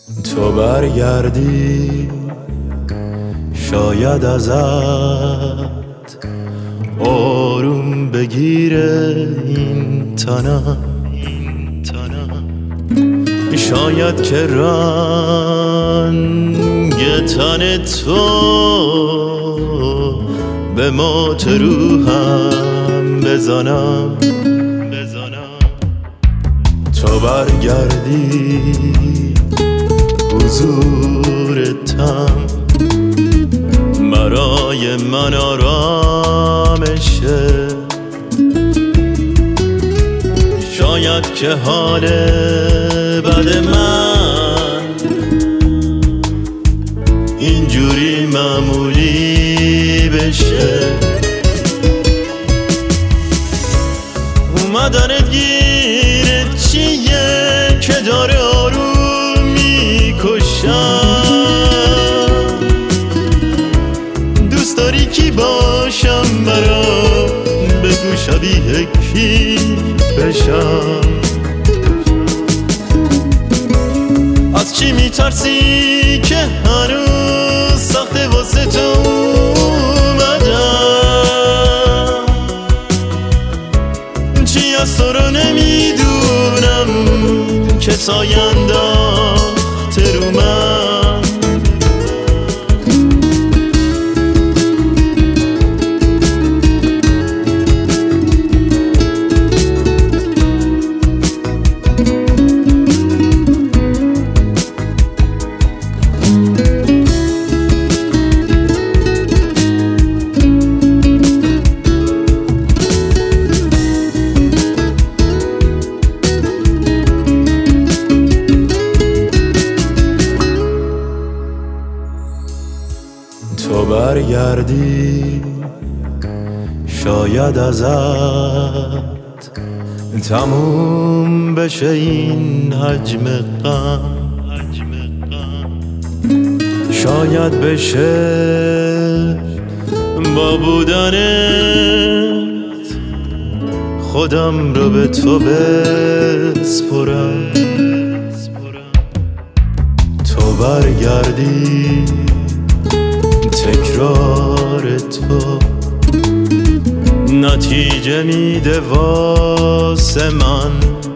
تو برگردی شاید ازت آروم بگیره این تنم، شاید که رنگ تن تو به موت روحم بزنم. تو برگردی حضورتم برای من آرامشه، شاید که حال بد من اینجوری معمولی بشه. اومدنت گیرت چیه که داره آروم میکشم؟ دوست داری کی باشم برات؟ بگو شبیه کی بشم؟ از چی میترسی که هنوز سخته واسه تو اومدم؟ چی از تو رو نمیدونم که سایه انداخته رو من. تو برگردی شاید ازت تموم بشه این حجم غم، شاید بشه با بودنت خودم رو به تو بسپرم. تو برگردی تکرار تو نتیجه میده واسه من،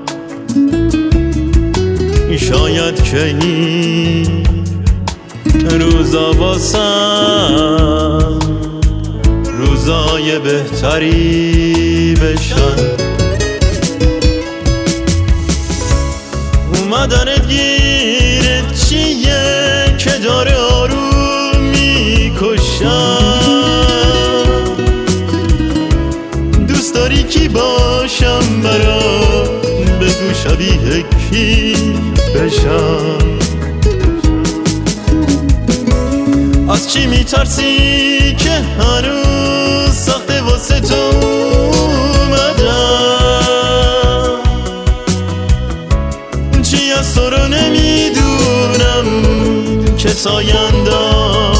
شاید که این روزا واسم روزای بهتری بشن. اومدنت گیرت چیه که داره آروم میکشم؟ دوست داری کی باشم برات؟ بگو شبیه کی بشم؟ از چی میترسی که هنوز سخته واسه تو اومدم؟ چی از تو رو نمیدونم که سایه انداخته